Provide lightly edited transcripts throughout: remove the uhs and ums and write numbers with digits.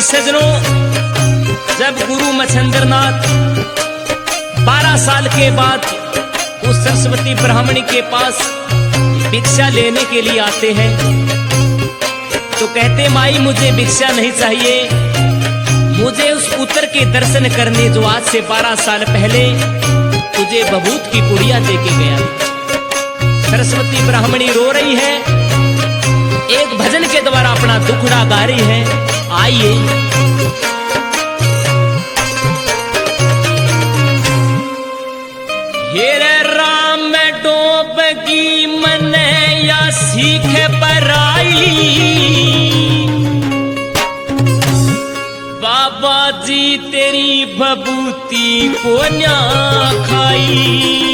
सजनों, जब गुरु मच्छिंद्रनाथ 12 साल के बाद उस सरस्वती ब्राह्मणी के पास भिक्षा लेने के लिए आते हैं तो कहते, माई मुझे भिक्षा नहीं चाहिए, मुझे उस पुत्र के दर्शन करने जो आज से 12 साल पहले तुझे बबूत की पुड़िया दे के गया। सरस्वती ब्राह्मणी रो रही है, एक भजन के द्वारा अपना दुखड़ा गा रही है। आइए हेरे राम डोबगी मन या सीख पराई, बाबा जी तेरी भभूति को न्या खाई।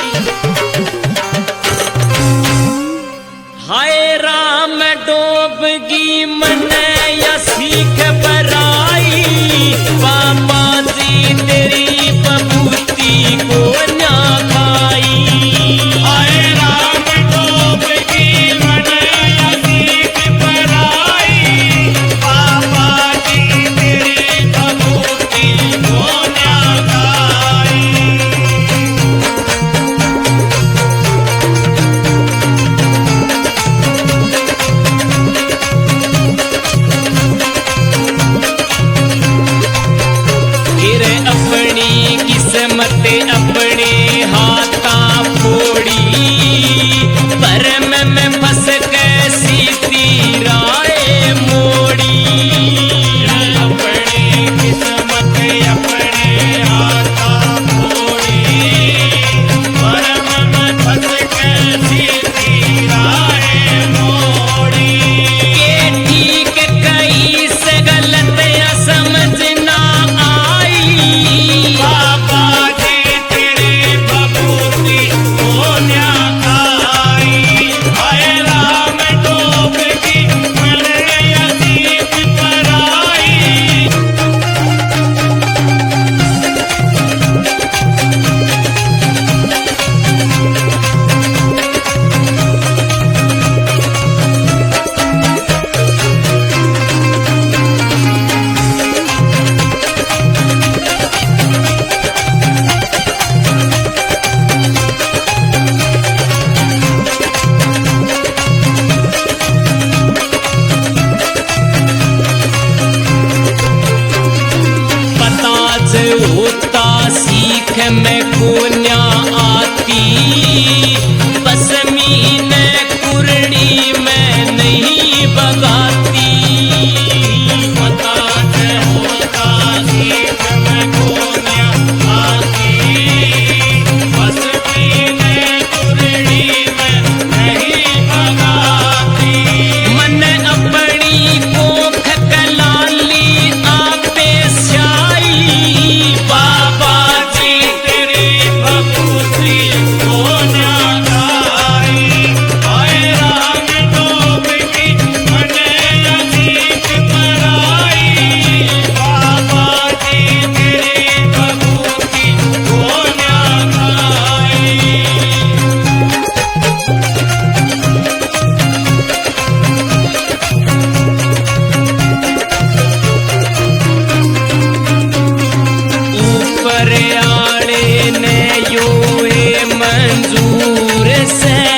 हाय राम डोबगी मन या सीख पराई, बाबा जी तेरी भभूति को न्या खाई। हाय राम डोबगी मन या सीख पराई, बाबा जी तेरी भभूति को न्या खाई। अपनी किस्मत अपने हाथा फोड़ी, परम में फंस कैसी तीराए मोड़ी। अपनी किस्मत अपने हाथा फोड़ी, परम में फंस कैसी तीराए मोड़ी। के ठीक कई से गलत समझना बाबा जी तेरी भभूति को न्या खाई। हाय राम डोबगी मन या सीख पराई। होता सीख में कोन्या आती, बस मीन कुरड़ी में नहीं बगाती। पता होता सीख में कोन्या आती, बस मीन कुरड़ी में नहीं बगाती। मन अपनी कोख कलाली आपे स्याई, बाबा जी तेरी भभूति को न्या खाई। हाय राम डोबगी मन या सीख पराई, बाबा जी तेरी भभूति को न्या खाई। ऊपर आड़े ने यो मंजूर से